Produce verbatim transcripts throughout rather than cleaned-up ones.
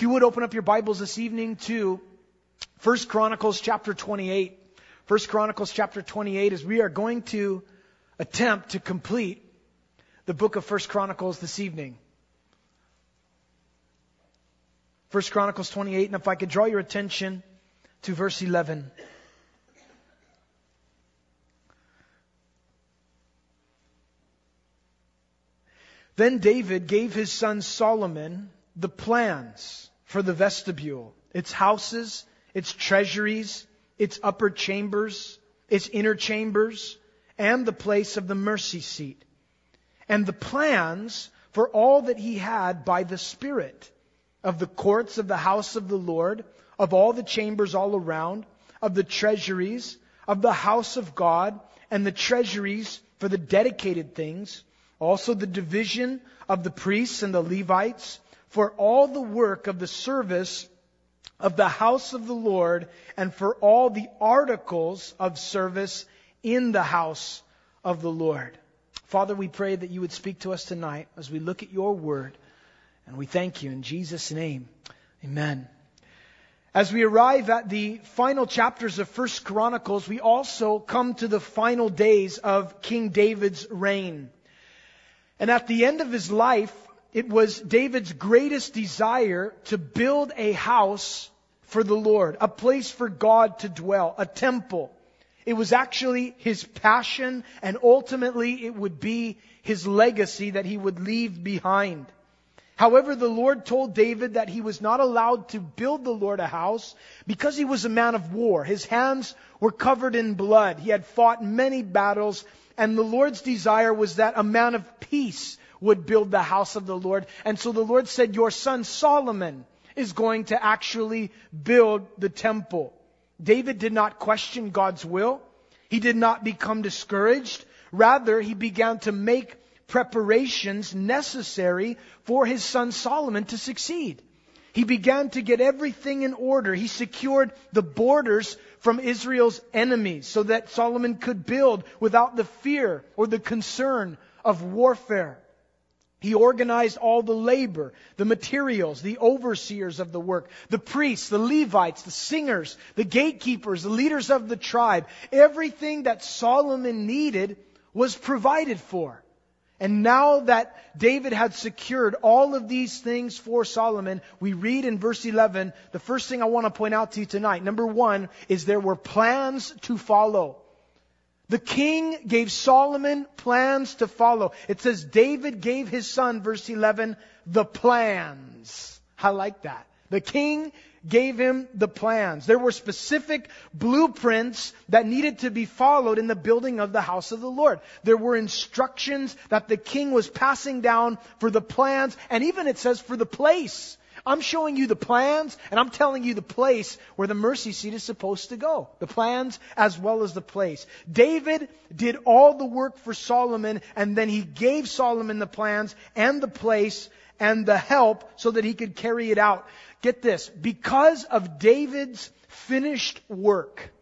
If you would open up your Bibles this evening to First Chronicles chapter twenty-eight. First Chronicles chapter twenty-eight, as we are going to attempt to complete the book of First Chronicles this evening. First Chronicles twenty-eight, and if I could draw your attention to verse eleven. Then David gave his son Solomon the plans for the vestibule, its houses, its treasuries, its upper chambers, its inner chambers, and the place of the mercy seat, and the plans for all that he had by the Spirit, of the courts of the house of the Lord, of all the chambers all around, of the treasuries, of the house of God, and the treasuries for the dedicated things, also the division of the priests and the Levites, for all the work of the service of the house of the Lord, and for all the articles of service in the house of the Lord. Father, we pray that you would speak to us tonight as we look at your word, and we thank you in Jesus' name. Amen. As we arrive at the final chapters of First Chronicles, we also come to the final days of King David's reign. And at the end of his life, it was David's greatest desire to build a house for the Lord, a place for God to dwell, a temple. It was actually his passion, and ultimately it would be his legacy that he would leave behind. However, the Lord told David that he was not allowed to build the Lord a house because he was a man of war. His hands were covered in blood. He had fought many battles, and the Lord's desire was that a man of peace would build the house of the Lord. And so the Lord said, your son Solomon is going to actually build the temple. David did not question God's will. He did not become discouraged. Rather, he began to make preparations necessary for his son Solomon to succeed. He began to get everything in order. He secured the borders from Israel's enemies so that Solomon could build without the fear or the concern of warfare. He organized all the labor, the materials, the overseers of the work, the priests, the Levites, the singers, the gatekeepers, the leaders of the tribe. Everything that Solomon needed was provided for. And now that David had secured all of these things for Solomon, we read in verse eleven, the first thing I want to point out to you tonight, number one, is there were plans to follow. The king gave Solomon plans to follow. It says David gave his son, verse eleven, the plans. I like that. The king gave him the plans. There were specific blueprints that needed to be followed in the building of the house of the Lord. There were instructions that the king was passing down for the plans, and even it says for the place. I'm showing you the plans, and I'm telling you the place where the mercy seat is supposed to go. The plans as well as the place. David did all the work for Solomon, and then he gave Solomon the plans and the place and the help so that he could carry it out. Get this, because of David's finished work,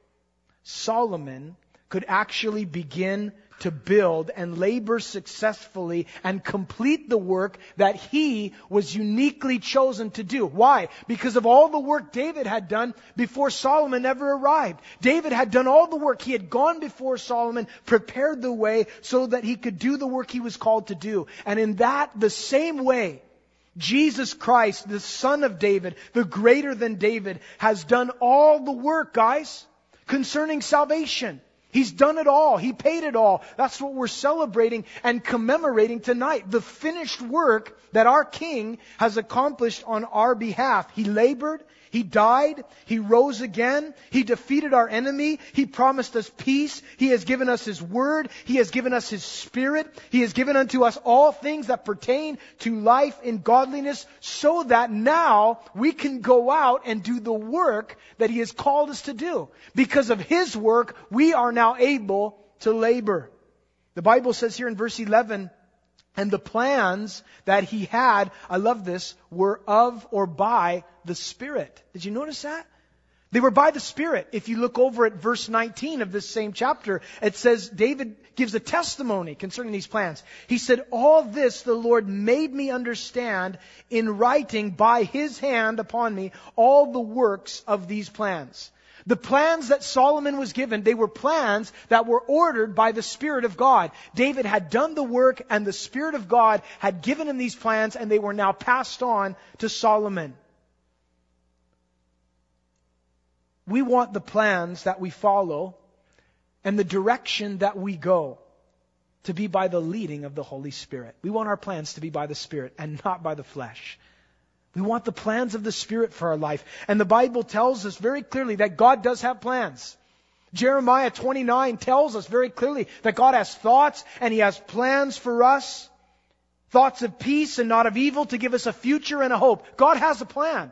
Solomon could actually begin to build and labor successfully and complete the work that he was uniquely chosen to do. Why? Because of all the work David had done before Solomon ever arrived. David had done all the work. He had gone before Solomon, prepared the way so that he could do the work he was called to do. And in that, the same way, Jesus Christ, the Son of David, the greater than David, has done all the work, guys, concerning salvation. He's done it all. He paid it all. That's what we're celebrating and commemorating tonight. The finished work that our King has accomplished on our behalf. He labored. He died. He rose again. He defeated our enemy. He promised us peace. He has given us His Word. He has given us His Spirit. He has given unto us all things that pertain to life in godliness, so that now we can go out and do the work that He has called us to do. Because of His work, we are now able to labor. The Bible says here in verse eleven, and the plans that he had, I love this, were of or by the Spirit. Did you notice that? They were by the Spirit. If you look over at verse nineteen of this same chapter, it says David gives a testimony concerning these plans. He said, all this the Lord made me understand in writing by His hand upon me all the works of these plans. The plans that Solomon was given, they were plans that were ordered by the Spirit of God. David had done the work, and the Spirit of God had given him these plans, and they were now passed on to Solomon. We want the plans that we follow and the direction that we go to be by the leading of the Holy Spirit. We want our plans to be by the Spirit and not by the flesh. We want the plans of the Spirit for our life. And the Bible tells us very clearly that God does have plans. Jeremiah twenty-nine tells us very clearly that God has thoughts and He has plans for us. Thoughts of peace and not of evil, to give us a future and a hope. God has a plan.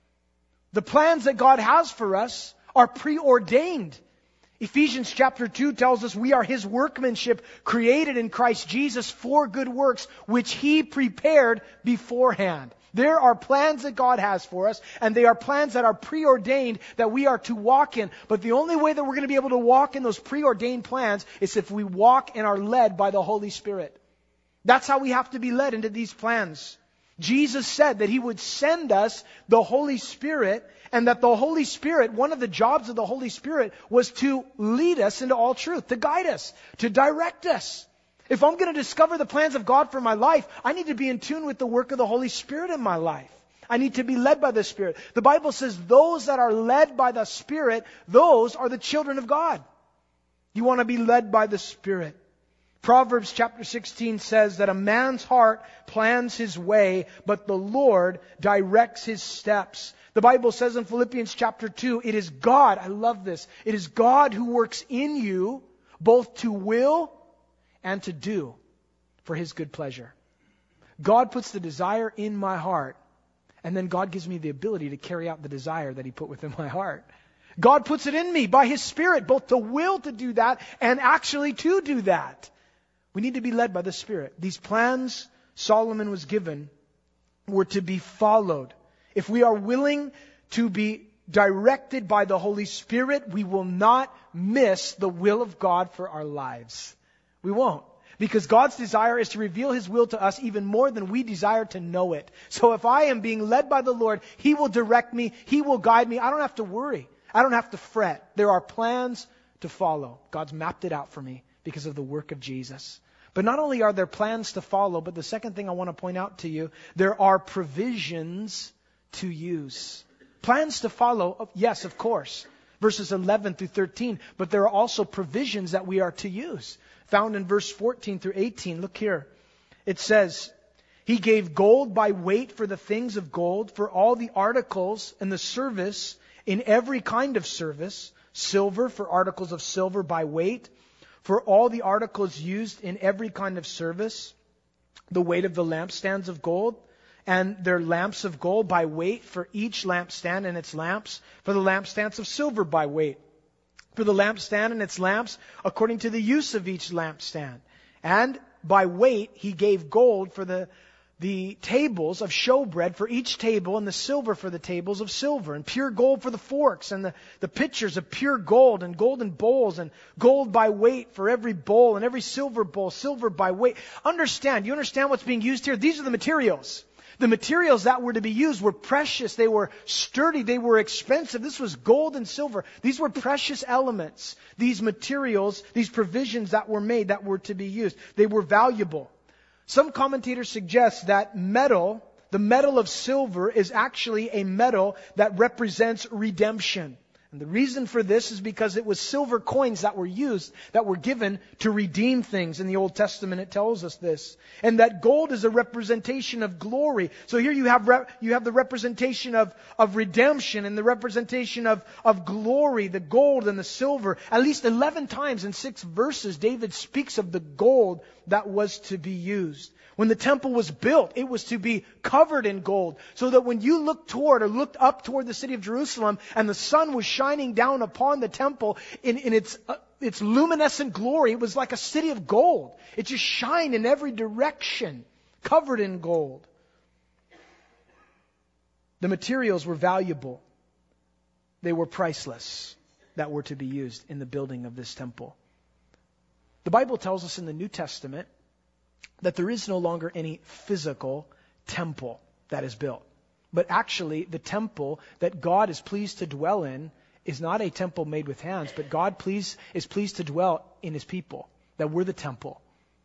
The plans that God has for us are preordained. Ephesians chapter two tells us we are His workmanship, created in Christ Jesus for good works, which He prepared beforehand. There are plans that God has for us, and they are plans that are preordained that we are to walk in. But the only way that we're going to be able to walk in those preordained plans is if we walk and are led by the Holy Spirit. That's how we have to be led into these plans. Jesus said that He would send us the Holy Spirit, and that the Holy Spirit, one of the jobs of the Holy Spirit was to lead us into all truth, to guide us, to direct us. If I'm going to discover the plans of God for my life, I need to be in tune with the work of the Holy Spirit in my life. I need to be led by the Spirit. The Bible says those that are led by the Spirit, those are the children of God. You want to be led by the Spirit. Proverbs chapter sixteen says that a man's heart plans his way, but the Lord directs his steps. The Bible says in Philippians chapter two, it is God, I love this, it is God who works in you both to will and to do for His good pleasure. God puts the desire in my heart, and then God gives me the ability to carry out the desire that He put within my heart. God puts it in me by His Spirit, both to will to do that and actually to do that. We need to be led by the Spirit. These plans Solomon was given were to be followed. If we are willing to be directed by the Holy Spirit, we will not miss the will of God for our lives. We won't. Because God's desire is to reveal His will to us even more than we desire to know it. So if I am being led by the Lord, He will direct me, He will guide me. I don't have to worry. I don't have to fret. There are plans to follow. God's mapped it out for me because of the work of Jesus. But not only are there plans to follow, but the second thing I want to point out to you, there are provisions to use. Plans to follow, yes, of course. Verses eleven through thirteen. But there are also provisions that we are to use. Found in verse fourteen through eighteen. Look here. It says, He gave gold by weight for the things of gold, for all the articles and the service in every kind of service, silver for articles of silver by weight, for all the articles used in every kind of service, the weight of the lampstands of gold, and their lamps of gold by weight for each lampstand and its lamps, for the lampstands of silver by weight, for the lampstand and its lamps according to the use of each lampstand. And by weight He gave gold for the the tables of showbread for each table, and the silver for the tables of silver, and pure gold for the forks, and the, the pitchers of pure gold, and golden bowls, and gold by weight for every bowl, and every silver bowl, silver by weight. Understand, you understand what's being used here? These are the materials. The materials that were to be used were precious, they were sturdy, they were expensive. This was gold and silver. These were precious elements. These materials, these provisions that were made that were to be used, they were valuable. Some commentators suggest that metal, the metal of silver, is actually a metal that represents redemption. And the reason for this is because it was silver coins that were used, that were given to redeem things. In the Old Testament it tells us this. And that gold is a representation of glory. So here you have re- you have the representation of, of redemption and the representation of, of glory, the gold and the silver. At least eleven times in six verses David speaks of the gold that was to be used. When the temple was built, it was to be covered in gold, so that when you looked toward or looked up toward the city of Jerusalem and the sun was shining down upon the temple in, in its uh, its luminescent glory, it was like a city of gold. It just shined in every direction, covered in gold. The materials were valuable. They were priceless that were to be used in the building of this temple. The Bible tells us in the New Testament that there is no longer any physical temple that is built. But actually, the temple that God is pleased to dwell in is not a temple made with hands, but God please, is pleased to dwell in His people, that we're the temple.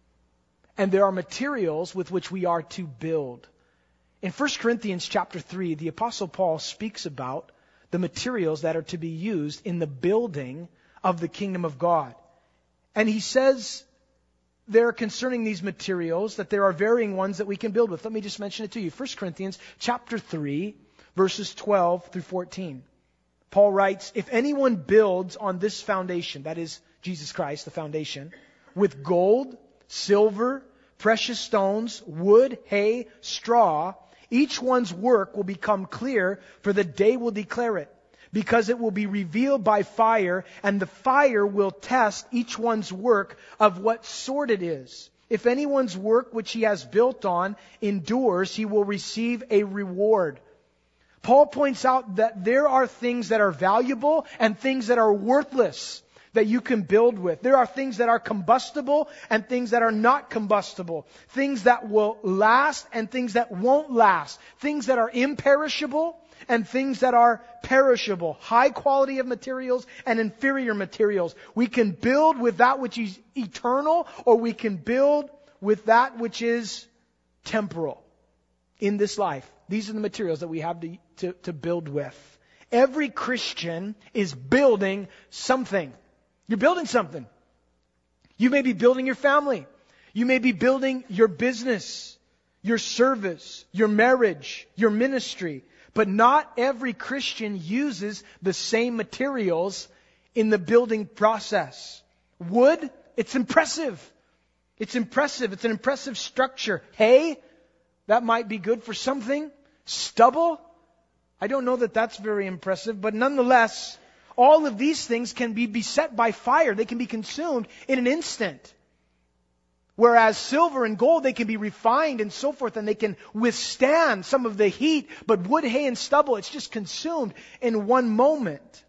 And there are materials with which we are to build. In First Corinthians chapter three, the Apostle Paul speaks about the materials that are to be used in the building of the kingdom of God. And he says there concerning these materials that there are varying ones that we can build with. Let me just mention it to you. First Corinthians chapter three, verses twelve through fourteen. Paul writes, if anyone builds on this foundation, that is Jesus Christ, the foundation, with gold, silver, precious stones, wood, hay, straw, each one's work will become clear, for the day will declare it, because it will be revealed by fire, and the fire will test each one's work of what sort it is. If anyone's work which he has built on endures, he will receive a reward. Paul points out that there are things that are valuable and things that are worthless that you can build with. There are things that are combustible and things that are not combustible. Things that will last and things that won't last. Things that are imperishable and things that are perishable. High quality of materials and inferior materials. We can build with that which is eternal, or we can build with that which is temporal in this life. These are the materials that we have to, to, to build with. Every Christian is building something. You're building something. You may be building your family. You may be building your business, your service, your marriage, your ministry. But not every Christian uses the same materials in the building process. Wood, it's impressive. It's impressive. It's an impressive structure. Hay, that might be good for something. Stubble, I don't know that that's very impressive, but nonetheless, all of these things can be beset by fire. They can be consumed in an instant. Whereas silver and gold, they can be refined and so forth, and they can withstand some of the heat. But wood, hay, and stubble, it's just consumed in one moment.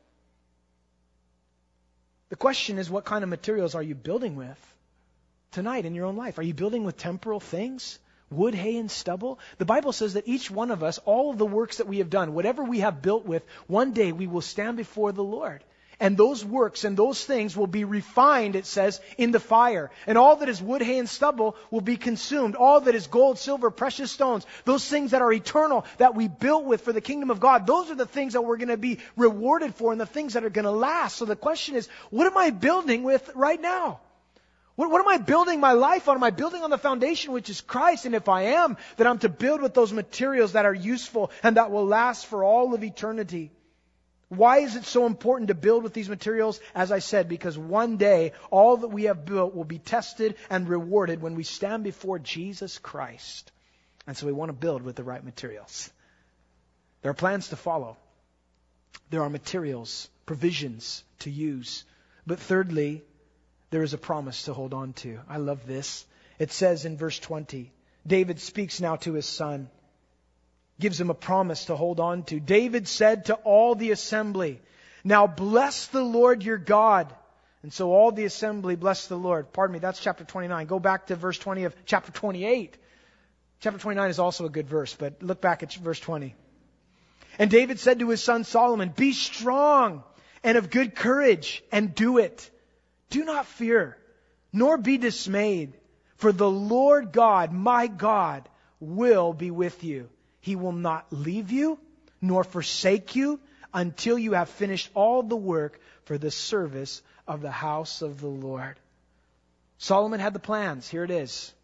The question is, what kind of materials are you building with tonight in your own life? Are you building with temporal things? Wood, hay, and stubble? The Bible says that each one of us, all of the works that we have done, whatever we have built with, one day we will stand before the Lord. And those works and those things will be refined, it says, in the fire. And all that is wood, hay, and stubble will be consumed. All that is gold, silver, precious stones, those things that are eternal, that we built with for the kingdom of God, those are the things that we're going to be rewarded for and the things that are going to last. So the question is, what am I building with right now? What, what am I building my life on? Am I building on the foundation which is Christ? And if I am, then I'm to build with those materials that are useful and that will last for all of eternity. Why is it so important to build with these materials? As I said, because one day all that we have built will be tested and rewarded when we stand before Jesus Christ. And so we want to build with the right materials. There are plans to follow. There are materials, provisions to use. But thirdly, there is a promise to hold on to. I love this. It says in verse twenty, David speaks now to his son, gives him a promise to hold on to. David said to all the assembly, now bless the Lord your God. And so all the assembly blessed the Lord. Pardon me, that's chapter twenty-nine. Go back to verse twenty of chapter twenty-eight. Chapter twenty-nine is also a good verse, but look back at verse twenty. And David said to his son Solomon, be strong and of good courage, and do it. Do not fear, nor be dismayed, for the Lord God, my God, will be with you. He will not leave you, nor forsake you, until you have finished all the work for the service of the house of the Lord. Solomon had the plans. Here it is.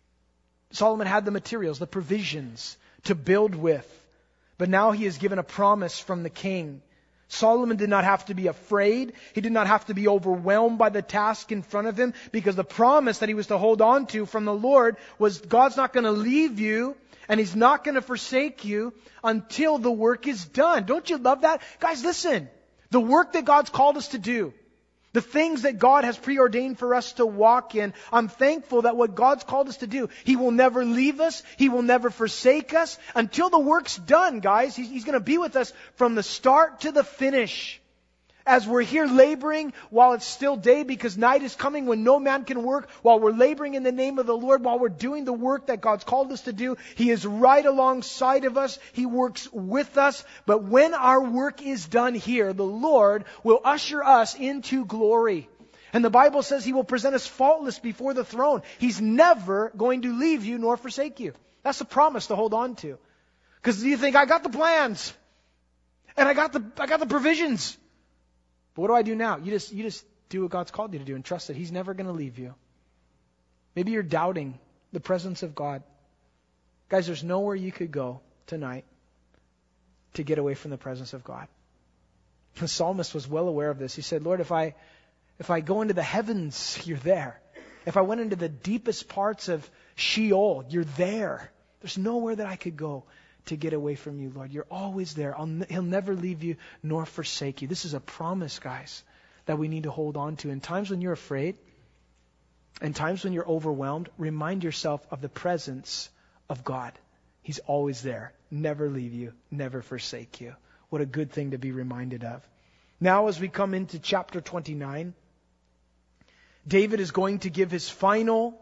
Solomon had the materials, the provisions to build with. But now he is given a promise from the king. Solomon did not have to be afraid. He did not have to be overwhelmed by the task in front of him, because the promise that he was to hold on to from the Lord was God's not going to leave you and He's not going to forsake you until the work is done. Don't you love that? Guys, listen. The work that God's called us to do, The things that God has preordained for us to walk in. I'm thankful that what God's called us to do, He will never leave us. He will never forsake us. Until the work's done, guys, He's, he's going to be with us from the start to the finish. As we're here laboring while it's still day, because night is coming when no man can work, while we're laboring in the name of the Lord, while we're doing the work that God's called us to do, He is right alongside of us. He works with us. But when our work is done here, the Lord will usher us into glory. And the Bible says He will present us faultless before the throne. He's never going to leave you nor forsake you. That's a promise to hold on to. Because you think, I got the plans. And I got the I got the provisions. But what do I do now? You just you just do what God's called you to do and trust that He's never going to leave you. Maybe you're doubting the presence of God. Guys, there's nowhere you could go tonight to get away from the presence of God. The psalmist was well aware of this. He said, Lord, if I if I go into the heavens, you're there. If I went into the deepest parts of Sheol, you're there. There's nowhere that I could go to get away from you, Lord. You're always there. I'll, he'll never leave you nor forsake you. This is a promise, guys, that we need to hold on to. In times when you're afraid, in times when you're overwhelmed, remind yourself of the presence of God. He's always there. Never leave you, never forsake you. What a good thing to be reminded of. Now, as we come into chapter twenty-nine, David is going to give his final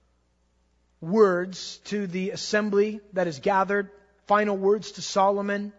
words to the assembly that is gathered. Final words to Solomon.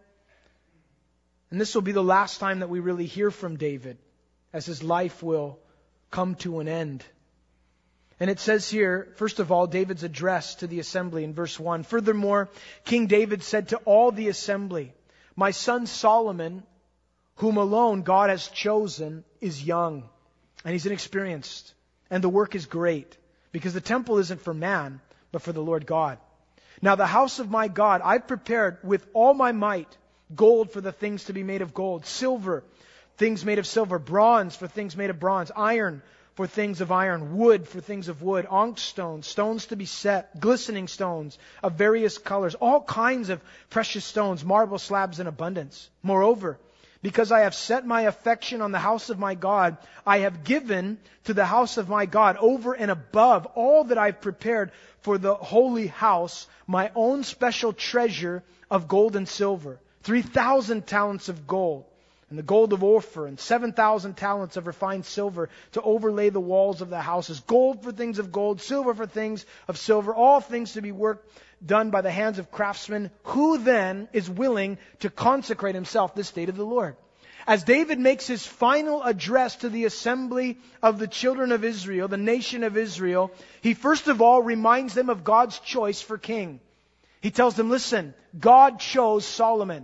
And this will be the last time that we really hear from David, as his life will come to an end. And it says here, first of all, David's address to the assembly in verse one. Furthermore, King David said to all the assembly, my son Solomon, whom alone God has chosen, is young, and he's inexperienced, and the work is great, because the temple isn't for man, but for the Lord God. Now the house of my God I've prepared with all my might, gold for the things to be made of gold, silver, things made of silver, bronze for things made of bronze, iron for things of iron, wood for things of wood, onyx stones, stones to be set, glistening stones of various colors, all kinds of precious stones, marble slabs in abundance. Moreover, because I have set my affection on the house of my God, I have given to the house of my God over and above all that I've prepared for the holy house, my own special treasure of gold and silver, three thousand talents of gold, and the gold of Ophir, and seven thousand talents of refined silver to overlay the walls of the houses, gold for things of gold, silver for things of silver, all things to be worked done by the hands of craftsmen. Who then is willing to consecrate himself this day to the Lord? As David makes his final address to the assembly of the children of Israel, the nation of Israel, he first of all reminds them of God's choice for king. He tells them, listen, God chose Solomon.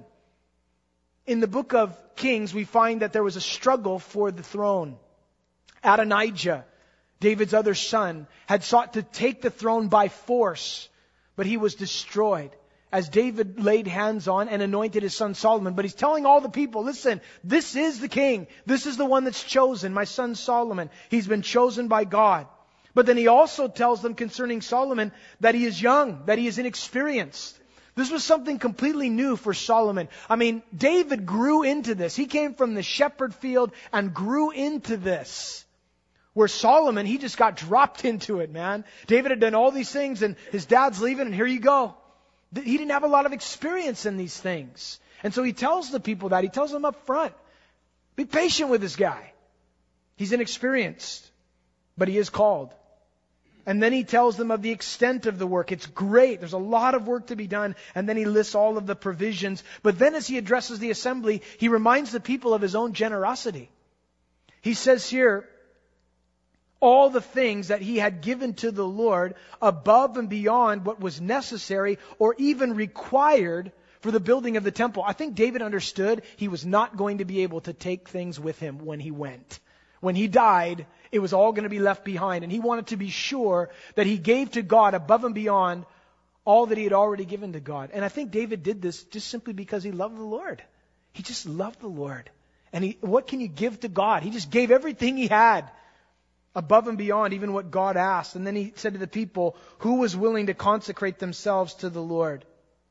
In the book of Kings, we find that there was a struggle for the throne. Adonijah, David's other son, had sought to take the throne by force, but he was destroyed as David laid hands on and anointed his son Solomon. But he's telling all the people, listen, this is the king. This is the one that's chosen, my son Solomon. He's been chosen by God. But then he also tells them concerning Solomon that he is young, that he is inexperienced. This was something completely new for Solomon. I mean, David grew into this. He came from the shepherd field and grew into this. Where Solomon, he just got dropped into it, man. David had done all these things and his dad's leaving and here you go. He didn't have a lot of experience in these things. And so he tells the people that. He tells them up front, be patient with this guy. He's inexperienced, but he is called. And then he tells them of the extent of the work. It's great. There's a lot of work to be done. And then he lists all of the provisions. But then as he addresses the assembly, he reminds the people of his own generosity. He says here, all the things that he had given to the Lord above and beyond what was necessary or even required for the building of the temple. I think David understood he was not going to be able to take things with him when he went. When he died, it was all going to be left behind. And he wanted to be sure that he gave to God above and beyond all that he had already given to God. And I think David did this just simply because he loved the Lord. He just loved the Lord. And he, what can you give to God? He just gave everything he had. Above and beyond even what God asked. And then he said to the people, who was willing to consecrate themselves to the Lord?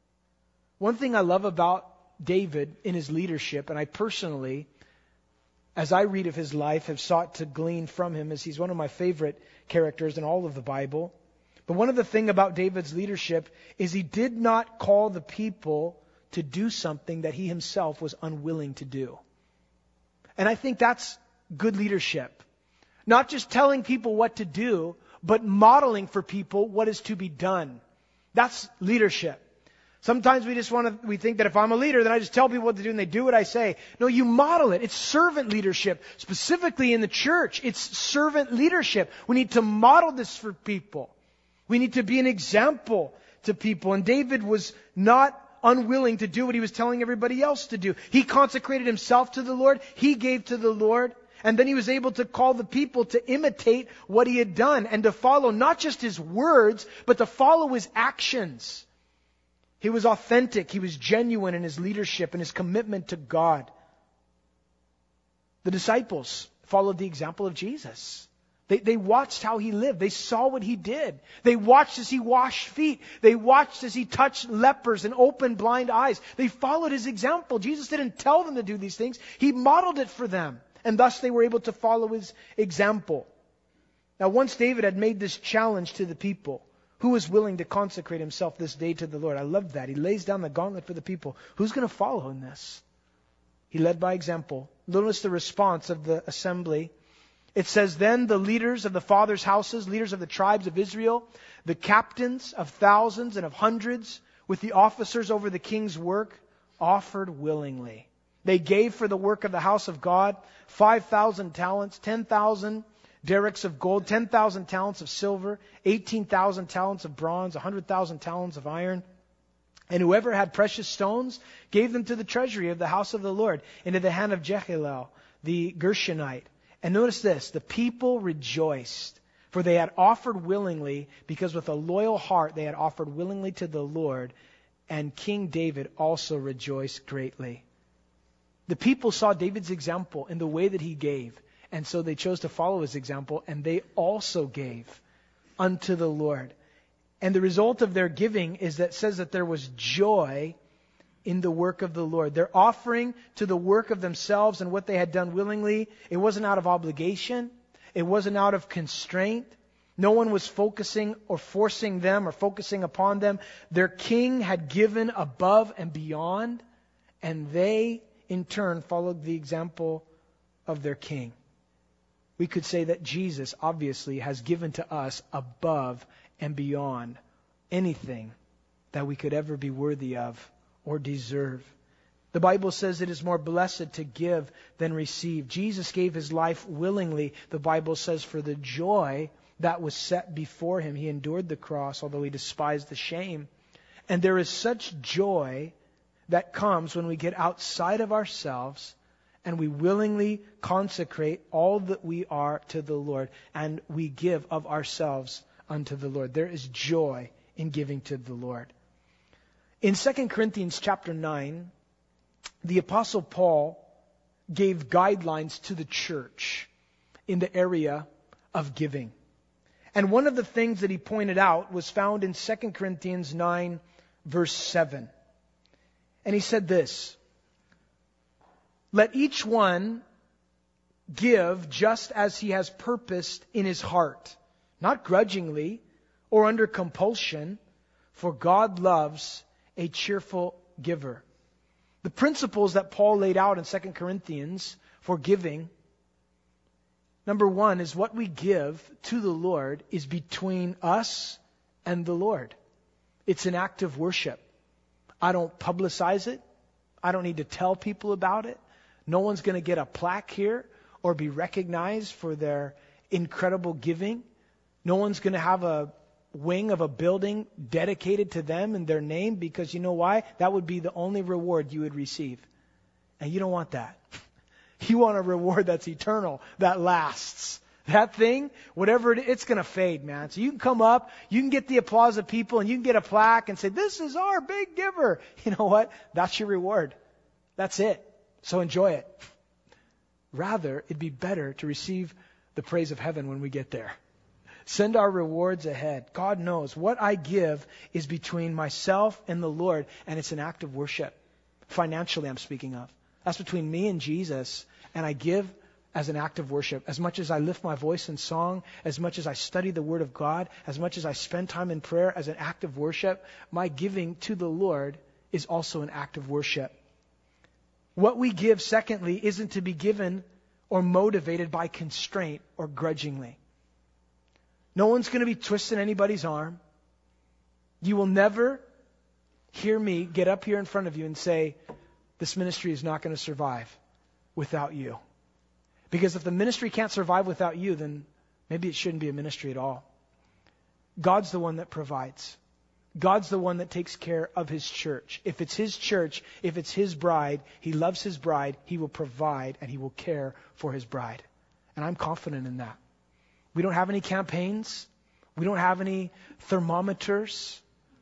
One thing I love about David in his leadership, and I personally as I read of his life, have sought to glean from him, as he's one of my favorite characters in all of the Bible. But one of the things about David's leadership is he did not call the people to do something that he himself was unwilling to do. And I think that's good leadership. Not just telling people what to do, but modeling for people what is to be done. That's leadership. Sometimes we just want to, we think that if I'm a leader, then I just tell people what to do and they do what I say. No, you model it. It's servant leadership. Specifically in the church, it's servant leadership. We need to model this for people. We need to be an example to people. And David was not unwilling to do what he was telling everybody else to do. He consecrated himself to the Lord. He gave to the Lord. And then he was able to call the people to imitate what he had done and to follow not just his words, but to follow his actions. He was authentic. He was genuine in his leadership and his commitment to God. The disciples followed the example of Jesus. They, they watched how he lived. They saw what he did. They watched as he washed feet. They watched as he touched lepers and opened blind eyes. They followed his example. Jesus didn't tell them to do these things. He modeled it for them. And thus they were able to follow his example. Now, once David had made this challenge to the people, who was willing to consecrate himself this day to the Lord? I love that. He lays down the gauntlet for the people. Who's going to follow in this? He led by example. Notice the response of the assembly. It says, then the leaders of the fathers' houses, leaders of the tribes of Israel, the captains of thousands and of hundreds, with the officers over the king's work, offered willingly. They gave for the work of the house of God five thousand talents, ten thousand derricks of gold, ten thousand talents of silver, eighteen thousand talents of bronze, one hundred thousand talents of iron. And whoever had precious stones gave them to the treasury of the house of the Lord, into the hand of Jechalel, the Gershonite. And notice this, the people rejoiced, for they had offered willingly, because with a loyal heart they had offered willingly to the Lord, and King David also rejoiced greatly. The people saw David's example in the way that he gave, and so they chose to follow his example, and they also gave unto the Lord. And the result of their giving is that it says that there was joy in the work of the Lord. Their offering to the work of themselves and what they had done willingly, it wasn't out of obligation. It wasn't out of constraint. No one was focusing or forcing them or focusing upon them. Their king had given above and beyond, and they, in turn, followed the example of their king. We could say that Jesus, obviously, has given to us above and beyond anything that we could ever be worthy of or deserve. The Bible says it is more blessed to give than receive. Jesus gave his life willingly. The Bible says for the joy that was set before him, he endured the cross, although he despised the shame. And there is such joy that comes when we get outside of ourselves and we willingly consecrate all that we are to the Lord, and we give of ourselves unto the Lord. There is joy in giving to the Lord. In Second Corinthians chapter nine, the Apostle Paul gave guidelines to the church in the area of giving. And one of the things that he pointed out was found in Second Corinthians nine, verse seven. And he said this, let each one give just as he has purposed in his heart, not grudgingly or under compulsion, for God loves a cheerful giver. The principles that Paul laid out in Second Corinthians for giving, number one, is what we give to the Lord is between us and the Lord. It's an act of worship. I don't publicize it. I don't need to tell people about it. No one's going to get a plaque here or be recognized for their incredible giving. No one's going to have a wing of a building dedicated to them and their name, because you know why? That would be the only reward you would receive. And you don't want that. You want a reward that's eternal, that lasts. That thing, whatever it is, it's going to fade, man. So you can come up, you can get the applause of people, and you can get a plaque and say, this is our big giver. You know what? That's your reward. That's it. So enjoy it. Rather, it'd be better to receive the praise of heaven when we get there. Send our rewards ahead. God knows what I give is between myself and the Lord, and it's an act of worship. Financially, I'm speaking of. That's between me and Jesus, and I give as an act of worship. As much as I lift my voice in song, as much as I study the Word of God, as much as I spend time in prayer as an act of worship, my giving to the Lord is also an act of worship. What we give, secondly, isn't to be given or motivated by constraint or grudgingly. No one's going to be twisting anybody's arm. You will never hear me get up here in front of you and say, this ministry is not going to survive without you. Because if the ministry can't survive without you, then maybe it shouldn't be a ministry at all. God's the one that provides. God's the one that takes care of His church. If it's His church, if it's His bride, He loves His bride, He will provide and He will care for His bride. And I'm confident in that. We don't have any campaigns. We don't have any thermometers.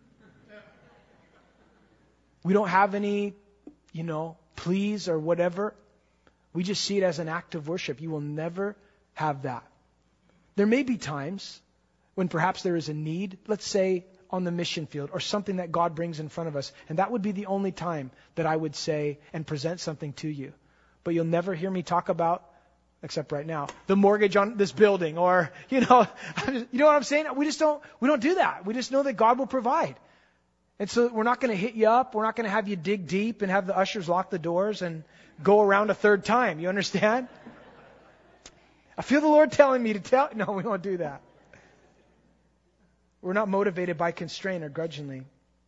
We don't have any, you know, pleas or whatever. We just see it as an act of worship. You will never have that. There may be times when perhaps there is a need, let's say on the mission field, or something that God brings in front of us. And that would be the only time that I would say and present something to you. But you'll never hear me talk about, except right now, the mortgage on this building, or, you know, you know what I'm saying? We just don't, we don't do that. We just know that God will provide. And so we're not going to hit you up. We're not going to have you dig deep and have the ushers lock the doors and go around a third time. You understand? I feel the Lord telling me to tell. No, we won't do that. We're not motivated by constraint or grudgingly.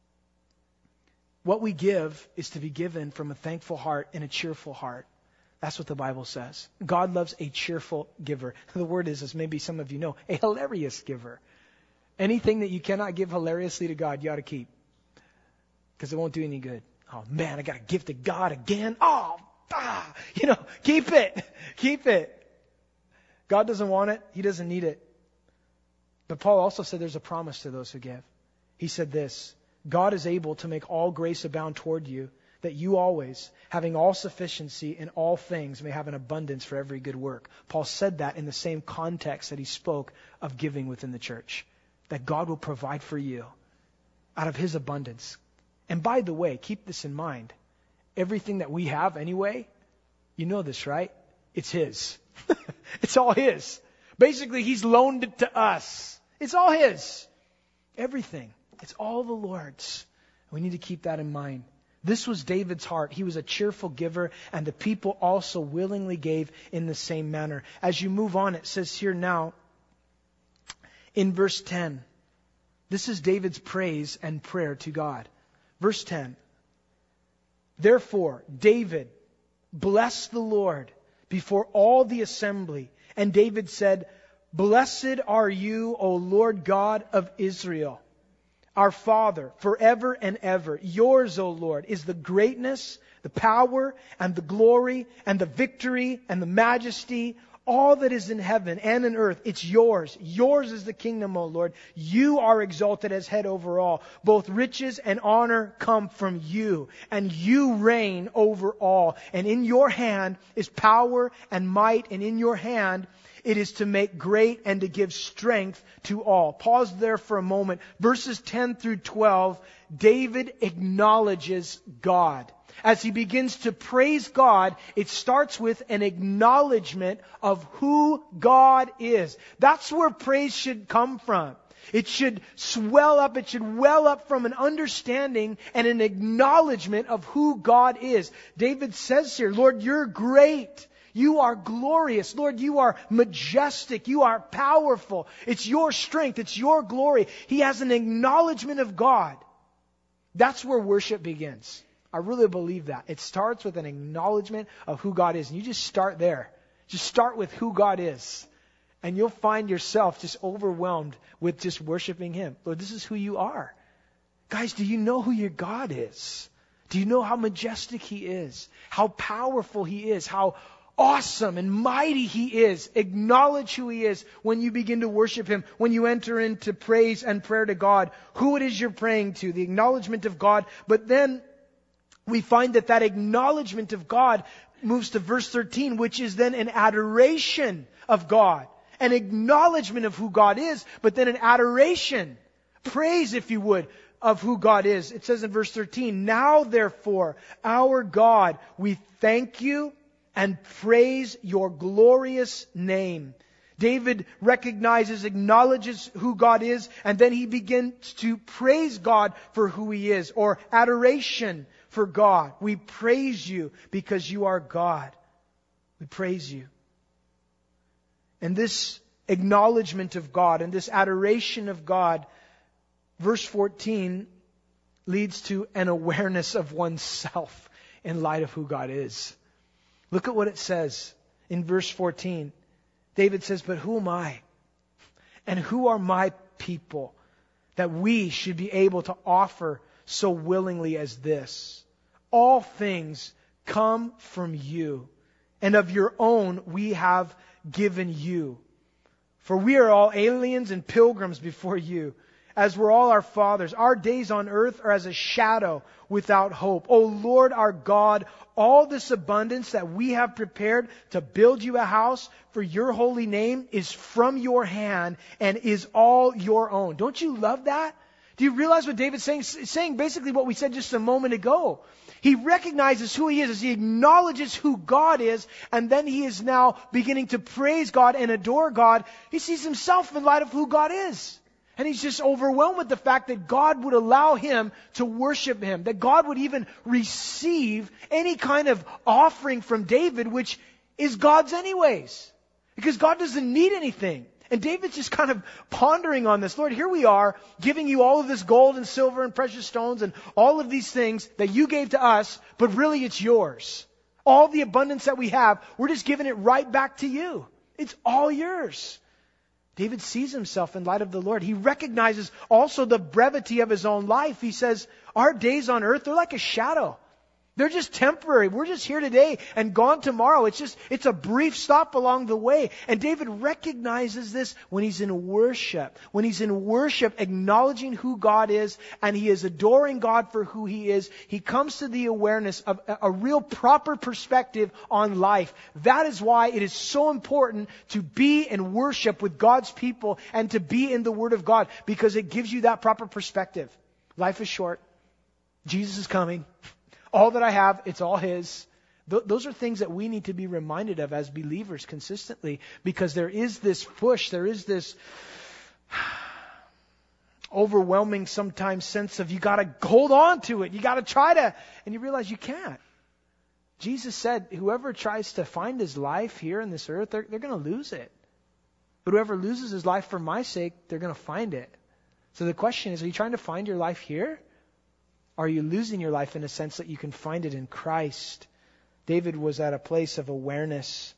What we give is to be given from a thankful heart and a cheerful heart. That's what the Bible says. God loves a cheerful giver. The word is, as maybe some of you know, a hilarious giver. Anything that you cannot give hilariously to God, you ought to keep. Because it won't do any good. Oh man, I got to give to God again. Oh, ah, you know, keep it. Keep it. God doesn't want it. He doesn't need it. But Paul also said there's a promise to those who give. He said this, God is able to make all grace abound toward you, that you always, having all sufficiency in all things, may have an abundance for every good work. Paul said that in the same context that he spoke of giving within the church. That God will provide for you out of His abundance. And by the way, keep this in mind. Everything that we have anyway, you know this, right? It's His. It's all His. Basically, He's loaned it to us. It's all His. Everything. It's all the Lord's. We need to keep that in mind. This was David's heart. He was a cheerful giver, and the people also willingly gave in the same manner. As you move on, it says here now, in verse ten, this is David's praise and prayer to God. Verse ten, therefore, David blessed the Lord before all the assembly. And David said, blessed are you, O Lord God of Israel, our Father, forever and ever. Yours, O Lord, is the greatness, the power, and the glory, and the victory, and the majesty. All that is in heaven and in earth, it's yours. Yours is the kingdom, O Lord. You are exalted as head over all. Both riches and honor come from you, and you reign over all. And in your hand is power and might, and in your hand it is to make great and to give strength to all. Pause there for a moment. Verses ten through twelve, David acknowledges God. As he begins to praise God, it starts with an acknowledgement of who God is. That's where praise should come from. It should swell up, it should well up from an understanding and an acknowledgement of who God is. David says here, Lord, you're great. You are glorious. Lord, you are majestic. You are powerful. It's your strength. It's your glory. He has an acknowledgement of God. That's where worship begins. I really believe that. It starts with an acknowledgement of who God is. And you just start there. Just start with who God is. And you'll find yourself just overwhelmed with just worshiping Him. Lord, this is who you are. Guys, do you know who your God is? Do you know how majestic He is? How powerful He is? How awesome and mighty He is. Acknowledge who He is when you begin to worship Him, when you enter into praise and prayer to God, who it is you're praying to, the acknowledgement of God. But then we find that that acknowledgement of God moves to verse thirteen, which is then an adoration of God. An acknowledgement of who God is, but then an adoration, praise if you would, of who God is. It says in verse thirteen, now therefore, our God, we thank you and praise your glorious name. David recognizes, acknowledges who God is, and then he begins to praise God for who He is, or adoration for God. We praise you because you are God. We praise you. And this acknowledgement of God and this adoration of God, verse fourteen, leads to an awareness of oneself in light of who God is. Look at what it says in verse fourteen. David says, but who am I? And who are my people that we should be able to offer so willingly as this? All things come from you, and of your own we have given you. For we are all aliens and pilgrims before you, as were all our fathers. Our days on earth are as a shadow without hope. O Lord our God, all this abundance that we have prepared to build you a house for your holy name is from your hand and is all your own. Don't you love that? Do you realize what David's saying? He's saying basically what we said just a moment ago. He recognizes who he is as he acknowledges who God is, and then he is now beginning to praise God and adore God. He sees himself in light of who God is. And he's just overwhelmed with the fact that God would allow him to worship Him, that God would even receive any kind of offering from David, which is God's anyways. Because God doesn't need anything. And David's just kind of pondering on this. Lord, here we are giving you all of this gold and silver and precious stones and all of these things that you gave to us, but really it's yours. All the abundance that we have, we're just giving it right back to you. It's all yours. David sees himself in light of the Lord. He recognizes also the brevity of his own life. He says, our days on earth, they're like a shadow. They're just temporary. We're just here today and gone tomorrow. It's just, it's a brief stop along the way. And David recognizes this when he's in worship. When he's in worship, acknowledging who God is, and he is adoring God for who He is, he comes to the awareness of a, a real proper perspective on life. That is why it is so important to be in worship with God's people and to be in the Word of God, because it gives you that proper perspective. Life is short. Jesus is coming. All that I have, it's all His. Th- those are things that we need to be reminded of as believers consistently, because there is this push, there is this overwhelming sometimes sense of you got to hold on to it, you got to try to, and you realize you can't. Jesus said, whoever tries to find his life here in this earth, they're, they're going to lose it. But whoever loses his life for my sake, they're going to find it. So the question is, are you trying to find your life here? Are you losing your life in a sense that you can find it in Christ? David was at a place of awareness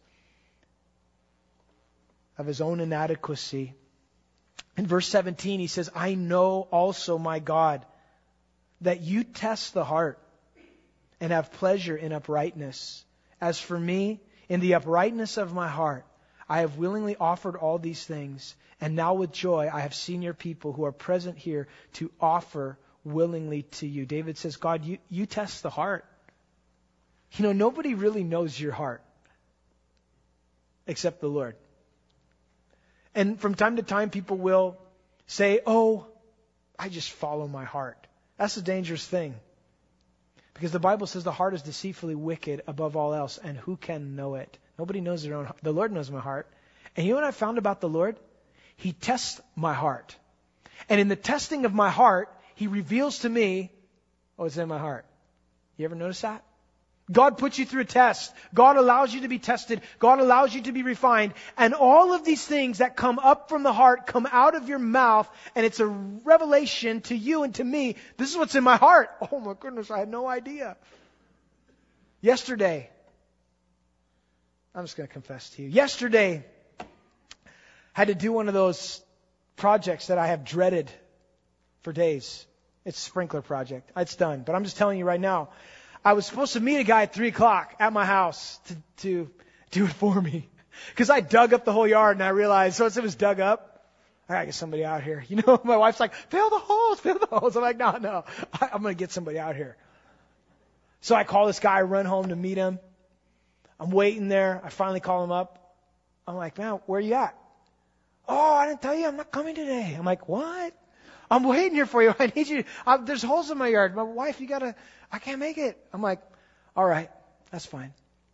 of his own inadequacy. In verse seventeen, he says, I know also, my God, that you test the heart and have pleasure in uprightness. As for me, in the uprightness of my heart, I have willingly offered all these things. And now with joy, I have seen your people who are present here to offer willingly to you. David says, God, you, you test the heart. You know, nobody really knows your heart except the Lord. And from time to time, people will say, oh, I just follow my heart. That's a dangerous thing. Because the Bible says the heart is deceitfully wicked above all else, and who can know it? Nobody knows their own heart. The Lord knows my heart. And you know what I found about the Lord? He tests my heart. And in the testing of my heart, He reveals to me what's in my heart. You ever notice that? God puts you through a test. God allows you to be tested. God allows you to be refined. And all of these things that come up from the heart come out of your mouth, and it's a revelation to you and to me. This is what's in my heart. Oh my goodness, I had no idea. Yesterday, I'm just going to confess to you. Yesterday, I had to do one of those projects that I have dreaded for days. It's a sprinkler project. It's done. But I'm just telling you right now, I was supposed to meet a guy at three o'clock at my house to, to do it for me. Because I dug up the whole yard and I realized, so once it was dug up, I got to get somebody out here. You know, my wife's like, fill the holes, fill the holes. I'm like, no, no, I, I'm going to get somebody out here. So I call this guy, run home to meet him. I'm waiting there. I finally call him up. I'm like, man, where are you at? Oh, I didn't tell you I'm not coming today. I'm like, what? I'm waiting here for you. I need you. I, there's holes in my yard. My wife, you got to, I can't make it. I'm like, all right, that's fine.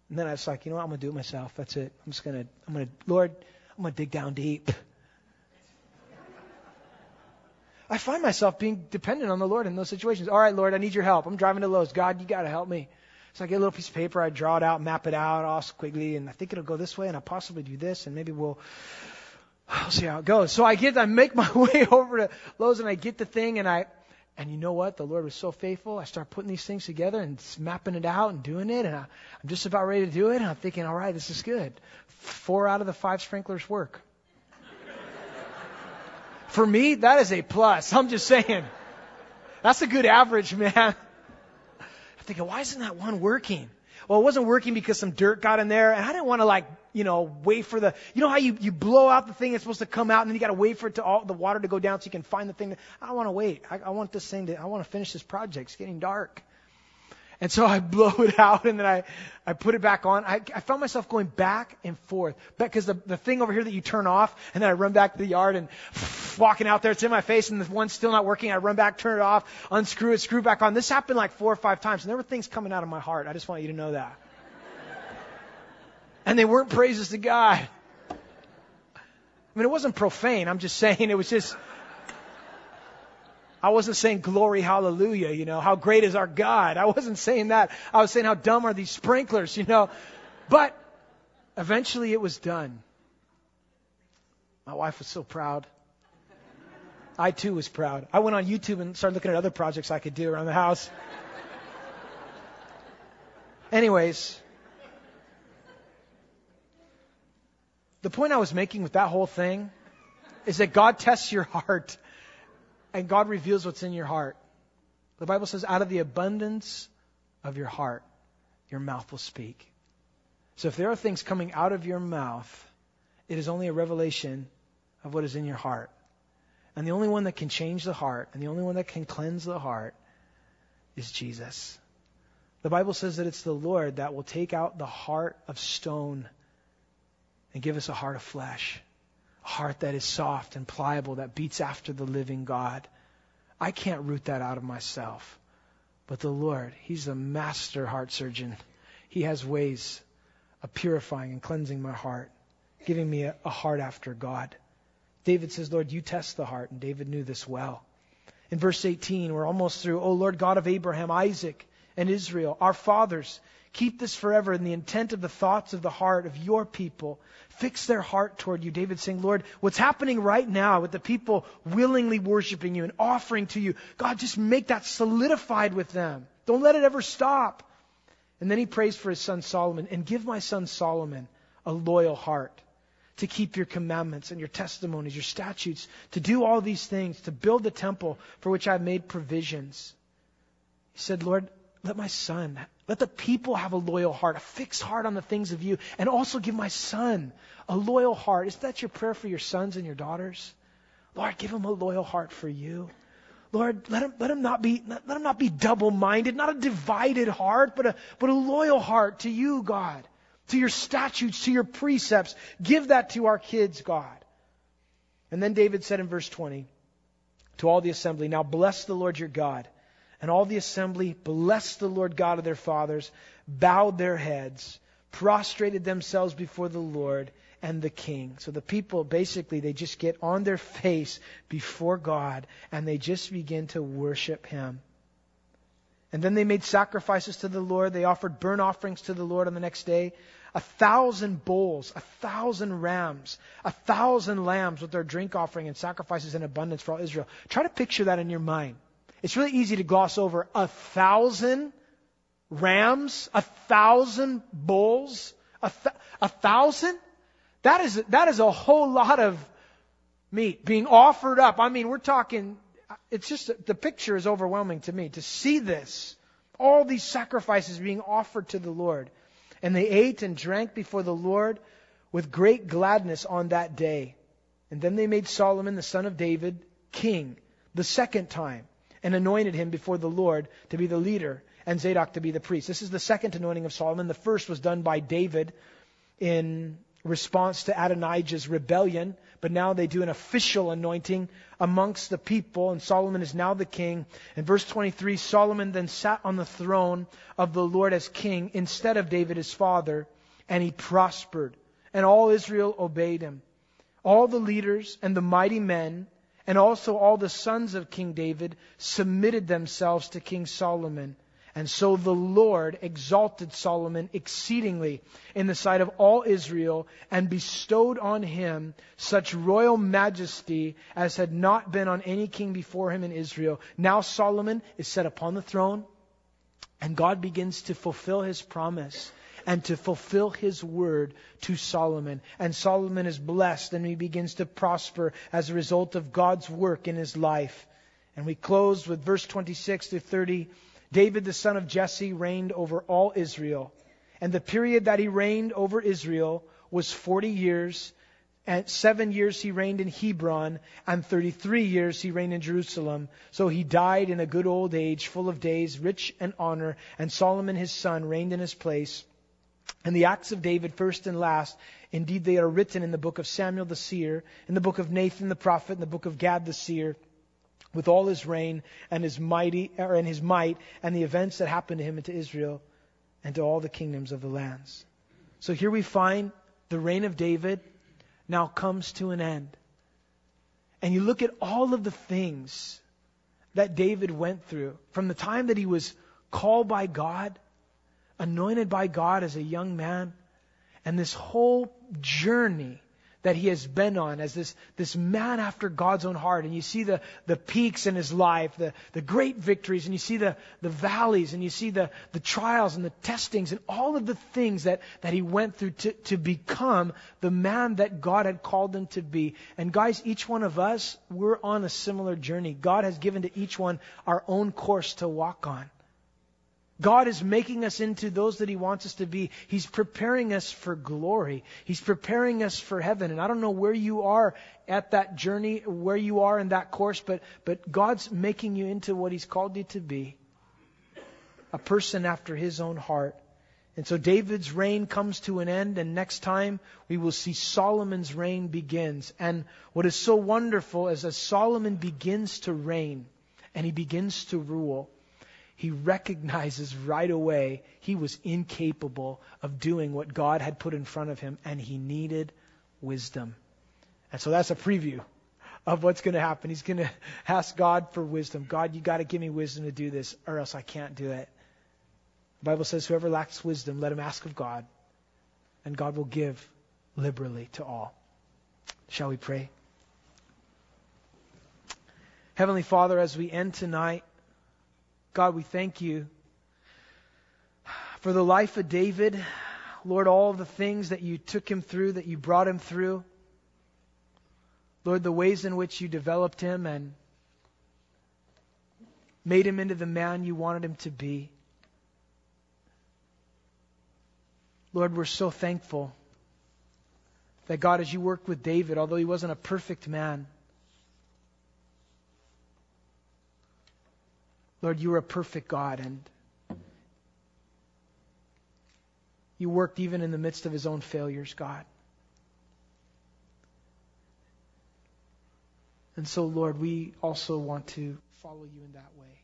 And then I was like, you know what? I'm going to do it myself. That's it. I'm just going to, I'm going to, Lord, I'm going to dig down deep. I find myself being dependent on the Lord in those situations. All right, Lord, I need your help. I'm driving to Lowe's. God, you got to help me. So I get a little piece of paper, I draw it out, map it out, all squiggly, and I think it'll go this way, and I'll possibly do this, and maybe we'll, I'll see how it goes. So I get, I make my way over to Lowe's, and I get the thing, and I, and you know what? The Lord was so faithful. I start putting these things together and mapping it out and doing it, and I, I'm just about ready to do it, and I'm thinking, all right, this is good. Four out of the five sprinklers work. For me, that is a plus. I'm just saying. That's a good average, man. I'm thinking, why isn't that one working? Well, it wasn't working because some dirt got in there, and I didn't want to, like, you know, wait for the, you know how you, you blow out the thing that's supposed to come out, and then you got to wait for it to all the water to go down so you can find the thing. That, I don't want to wait. I, I want this thing to, I want to finish this project. It's getting dark. And so I blow it out, and then I, I put it back on. I, I found myself going back and forth. Because the, the thing over here that you turn off, and then I run back to the yard and walking out there, it's in my face, and the one's still not working. I run back, turn it off, unscrew it, screw it back on. This happened like four or five times, and there were things coming out of my heart. I just want you to know that. And they weren't praises to God. I mean, it wasn't profane. I'm just saying it was just... I wasn't saying glory, hallelujah, you know, how great is our God. I wasn't saying that. I was saying how dumb are these sprinklers, you know. But eventually it was done. My wife was so proud. I too was proud. I went on YouTube and started looking at other projects I could do around the house. Anyways, the point I was making with that whole thing is that God tests your heart. And God reveals what's in your heart. The Bible says, out of the abundance of your heart, your mouth will speak. So if there are things coming out of your mouth, it is only a revelation of what is in your heart. And the only one that can change the heart, and the only one that can cleanse the heart, is Jesus. The Bible says that it's the Lord that will take out the heart of stone and give us a heart of flesh. A heart that is soft and pliable, that beats after the living God. I can't root that out of myself. But the Lord, He's a master heart surgeon. He has ways of purifying and cleansing my heart, giving me a, a heart after God. David says, Lord, you test the heart. And David knew this well. In verse eighteen, we're almost through. O Lord God of Abraham, Isaac, and Israel, our fathers, keep this forever in the intent of the thoughts of the heart of your people. Fix their heart toward you. David saying, Lord, what's happening right now with the people willingly worshiping you and offering to you, God, just make that solidified with them. Don't let it ever stop. And then he prays for his son Solomon. And give my son Solomon a loyal heart to keep your commandments and your testimonies, your statutes, to do all these things, to build the temple for which I've made provisions. He said, Lord, let my son, let the people have a loyal heart, a fixed heart on the things of you, and also give my son a loyal heart. Is that your prayer for your sons and your daughters? Lord, give him a loyal heart for you. Lord, let him, let him not be, let him not be double-minded, not a divided heart, but a, but a loyal heart to you, God, to your statutes, to your precepts. Give that to our kids, God. And then David said in verse twenty, to all the assembly, now bless the Lord your God. And all the assembly blessed the Lord God of their fathers, bowed their heads, prostrated themselves before the Lord and the king. So the people, basically, they just get on their face before God and they just begin to worship Him. And then they made sacrifices to the Lord. They offered burnt offerings to the Lord on the next day. A thousand bulls, a thousand rams, a thousand lambs with their drink offering and sacrifices in abundance for all Israel. Try to picture that in your mind. It's really easy to gloss over a thousand rams, a thousand bulls, a, th- a thousand. That is, that is a whole lot of meat being offered up. I mean, we're talking, it's just, the picture is overwhelming to me to see this. All these sacrifices being offered to the Lord. And they ate and drank before the Lord with great gladness on that day. And then they made Solomon, the son of David, king the second time, and anointed him before the Lord to be the leader, and Zadok to be the priest. This is the second anointing of Solomon. The first was done by David in response to Adonijah's rebellion, but now they do an official anointing amongst the people, and Solomon is now the king. In verse twenty-three, Solomon then sat on the throne of the Lord as king instead of David his father, and he prospered, and all Israel obeyed him. All the leaders and the mighty men, and also all the sons of King David, submitted themselves to King Solomon. And so the Lord exalted Solomon exceedingly in the sight of all Israel, and bestowed on him such royal majesty as had not been on any king before him in Israel. Now Solomon is set upon the throne, and God begins to fulfill his promise and to fulfill his word to Solomon. And Solomon is blessed, and he begins to prosper as a result of God's work in his life. And we close with verse twenty-six to thirty. David, the son of Jesse, reigned over all Israel. And the period that he reigned over Israel was forty years. And seven years he reigned in Hebron, and thirty-three years he reigned in Jerusalem. So he died in a good old age, full of days, rich in honor. And Solomon his son reigned in his place. And the acts of David, first and last, indeed they are written in the book of Samuel the seer, in the book of Nathan the prophet, in the book of Gad the seer, with all his reign and his mighty or and his might, and the events that happened to him and to Israel and to all the kingdoms of the lands. So here we find the reign of David now comes to an end. And you look at all of the things that David went through from the time that he was called by God, anointed by God as a young man, and this whole journey that he has been on as this, this man after God's own heart. And you see the, the peaks in his life, the, the great victories, and you see the, the valleys, and you see the, the trials and the testings and all of the things that, that he went through to, to become the man that God had called him to be. And guys, each one of us, we're on a similar journey. God has given to each one our own course to walk on. God is making us into those that He wants us to be. He's preparing us for glory. He's preparing us for heaven. And I don't know where you are at that journey, where you are in that course, but, but God's making you into what He's called you to be. A person after His own heart. And so David's reign comes to an end, and next time we will see Solomon's reign begins. And what is so wonderful is as Solomon begins to reign and he begins to rule, he recognizes right away he was incapable of doing what God had put in front of him, and he needed wisdom. And so that's a preview of what's going to happen. He's going to ask God for wisdom. God, you got to give me wisdom to do this, or else I can't do it. The Bible says, whoever lacks wisdom, let him ask of God, and God will give liberally to all. Shall we pray? Heavenly Father, as we end tonight, God, we thank you for the life of David. Lord, all of the things that you took him through, that you brought him through. Lord, the ways in which you developed him and made him into the man you wanted him to be. Lord, we're so thankful that, God, as you worked with David, although he wasn't a perfect man, Lord, you are a perfect God, and you worked even in the midst of his own failures, God. And so, Lord, we also want to follow you in that way.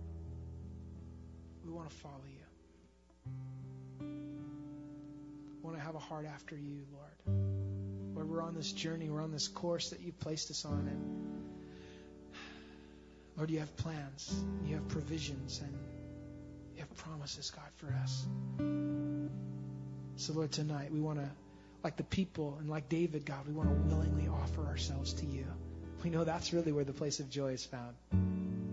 We want to follow you. We want to have a heart after you, Lord. Lord, we're on this journey, we're on this course that you've placed us on, and Lord, you have plans, you have provisions, and you have promises, God, for us. So, Lord, tonight we want to, like the people and like David, God, we want to willingly offer ourselves to you. We know that's really where the place of joy is found.